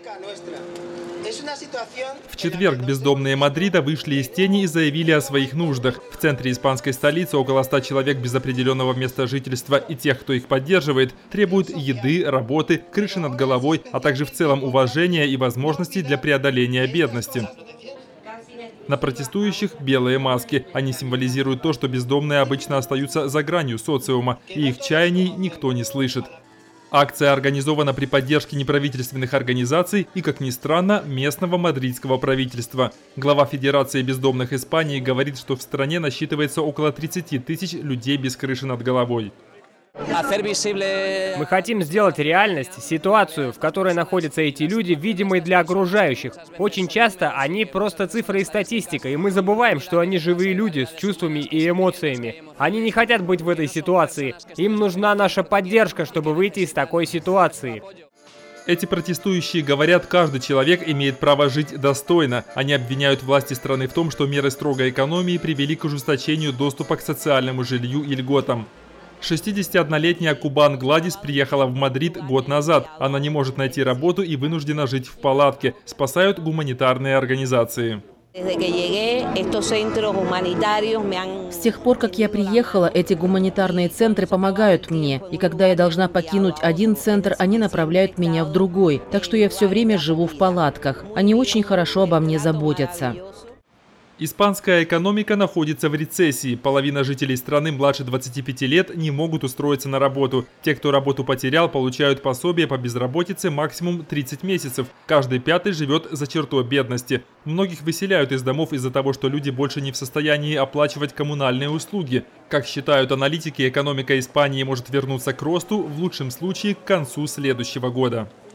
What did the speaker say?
В четверг бездомные Мадрида вышли из тени и заявили о своих нуждах. В центре испанской столицы около 100 человек без определенного места жительства и тех, кто их поддерживает, требуют еды, работы, крыши над головой, а также в целом уважения и возможностей для преодоления бедности. На протестующих белые маски. Они символизируют то, что бездомные обычно остаются за гранью социума, и их чаяний никто не слышит. Акция организована при поддержке неправительственных организаций и, как ни странно, местного мадридского правительства. Глава Федерации бездомных Испании говорит, что в стране насчитывается около 30 тысяч людей без крыши над головой. Мы хотим сделать реальность, ситуацию, в которой находятся эти люди, видимой для окружающих. Очень часто они просто цифры и статистика, и мы забываем, что они живые люди с чувствами и эмоциями. Они не хотят быть в этой ситуации. Им нужна наша поддержка, чтобы выйти из такой ситуации. Эти протестующие говорят, каждый человек имеет право жить достойно. Они обвиняют власти страны в том, что меры строгой экономии привели к ужесточению доступа к социальному жилью и льготам. 61-летняя Кубан Гладис приехала в Мадрид год назад. Она не может найти работу и вынуждена жить в палатке. Спасают гуманитарные организации. С тех пор, как я приехала, эти гуманитарные центры помогают мне. И когда я должна покинуть один центр, они направляют меня в другой. Так что я все время живу в палатках. Они очень хорошо обо мне заботятся. Испанская экономика находится в рецессии. Половина жителей страны младше 25 лет не могут устроиться на работу. Те, кто работу потерял, получают пособие по безработице максимум 30 месяцев. Каждый пятый живет за чертой бедности. Многих выселяют из домов из-за того, что люди больше не в состоянии оплачивать коммунальные услуги. Как считают аналитики, экономика Испании может вернуться к росту в лучшем случае к концу следующего года.